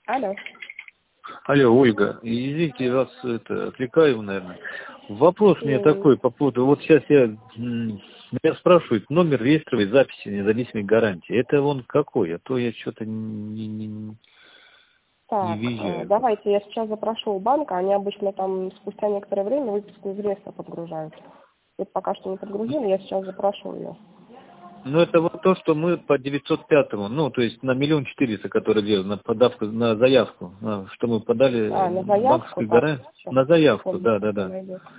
Алло. Алло, Ольга, извините, вас отвлекаю, наверное. Вопрос мне такой по поводу, вот сейчас меня спрашивают номер реестровой записи независимой гарантии. Это он какой? А то я что-то не Так, въезжаю. давайте я сейчас запрошу у банка, они обычно там спустя некоторое время выписку из реестра подгружают. Это пока что не подгрузили, я сейчас запрошу ее. Ну, это вот то, что мы по 905-му, ну, то есть на 1 400 000, который делал, на подавку, на заявку, что мы подали На заявку, банковскую гарантию. На заявку, да.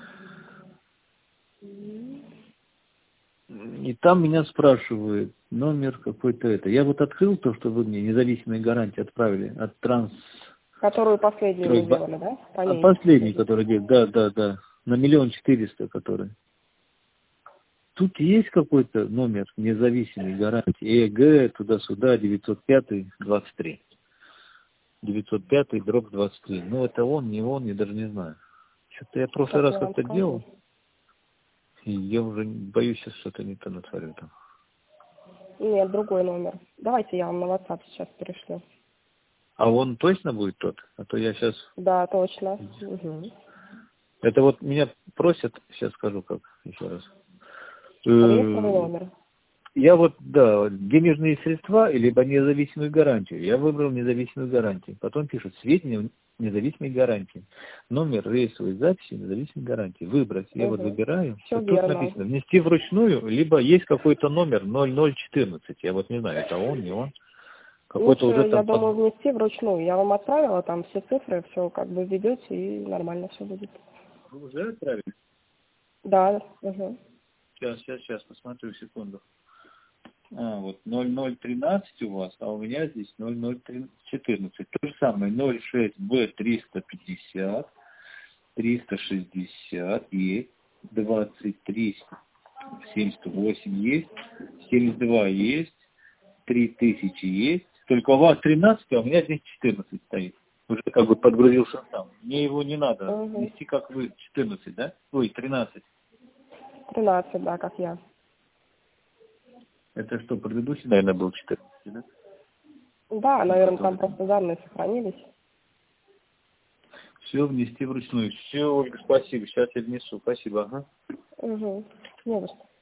И там меня спрашивают номер какой-то это. Я вот открыл то, что вы мне независимые гарантии отправили от Транс... Которую последнюю мы делали, да? Последний, который делал, да. На 1 400 000, который. Тут есть какой-то номер независимой гарантии, ЭГ, туда-сюда, 905-23. 905-23. Ну, это он, не он, я даже не знаю. Что-то я в прошлый раз как-то делал, и я уже боюсь сейчас что-то не то натворю там. Нет, другой номер. Давайте я вам на WhatsApp сейчас перешлю. А он точно будет тот? А то я сейчас... Да, точно. Угу. Это вот меня просят, сейчас скажу как, еще раз. Реестровый номер. Я вот, да, денежные средства, либо независимую гарантию. Я выбрал независимую гарантию. Потом пишут сведения независимой гарантии. Номер реестровой записи независимой гарантии. Выбрать. Я вот выбираю. Все тут верно. написано внести вручную, либо есть какой-то номер 0014. Я вот не знаю, это он, не он. Какой-то Лучше, уже там... я думаю, внести вручную. Я вам отправила там все цифры, все как бы введете, и нормально все будет. Вы уже отправили? Да. Угу. Сейчас, посмотрю, секунду. Вот 0013 у вас, а у меня здесь 0014. То же самое, 06Б 350, 360 есть, 23 78 есть, 72 есть, 3000 есть. Только у вас 13, а у меня здесь 14 стоит. Уже как бы подгрузился сам. Мне его не надо нести, как вы, 14, да? Ой, 13. 13, да, как я. Это что, предыдущий, наверное, был 14, да? Да, наверное, там просто данные сохранились. Все внести вручную. Все, Ольга, спасибо. Сейчас я внесу. Спасибо. Ага. Угу. Не за что.